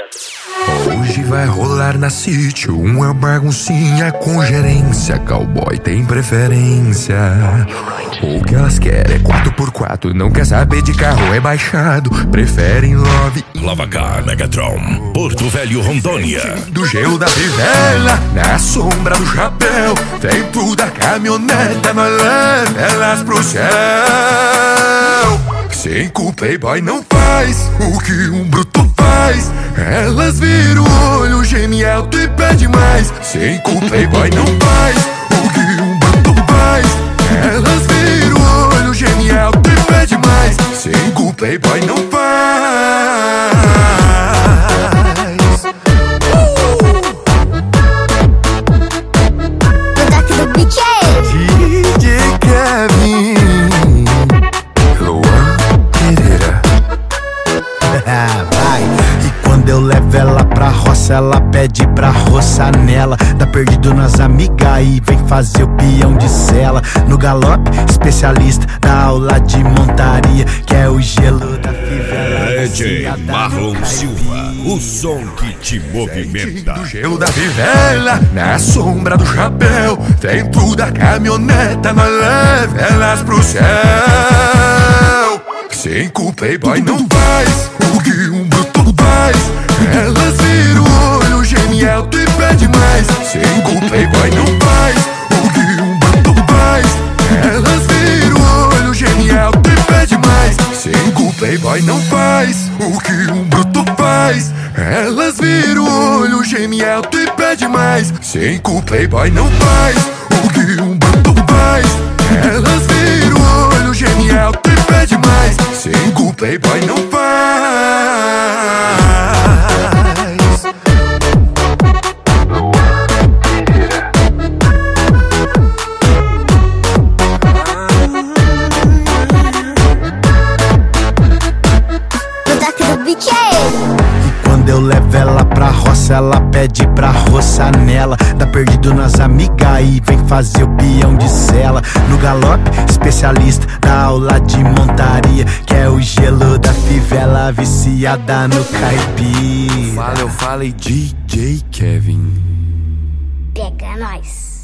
Hoje vai rolar na City uma baguncinha com gerência. Cowboy tem preferência. O que elas querem é 4x4, não quer saber de carro rebaixado. Preferem Love Lavacar Megatron, Porto Velho, Rondônia. do gelo da fivela, na sombra do chapéu. Dentro da caminhoneta nós leva elas pro céu. Cinco playboy não faz o que um bruto faz. Elas viram o olho, geme alto e pede mais. Cinco playboy não faz o que um bruto faz. Elas viram o olho, geme alto e pede mais. Cinco playboy não faz. DJ Kevin, Luan Pereira. Vai. E quando eu levo ela pra roça, ela pede pra roçar nela. Tá perdido nas amigas e vem fazer o peão de cela. No galope, especialista da aula de montaria, que é o gelo da fivela. DJ Marlon Silva, o som que te movimenta. Do gelo da fivela, na sombra do chapéu. Dentro da caminhoneta nós leva elas pro céu. Cinco playboy não faz o que um bruto faz. Elas viram o olho, geme alto e pede mais. Cinco playboy não faz o que um bruto faz. Elas viram o olho, geme alto e pede mais. Cinco playboy não faz o que um bruto faz. Elas viram o olho, geme alto e pede mais. Cinco playboy não faz o que um bruto faz. Elas viram o olho, geme alto e pede mais. Cinco playboy não faz. E quando eu levo ela pra roça, ela pede pra roçar nela. Tá perdido nas amigas e vem fazer o peão de cela. No galope, especialista da aula de montaria, que é o gelo da fivela, viciada no caipira. Eu falei DJ Kevin. Pega nós.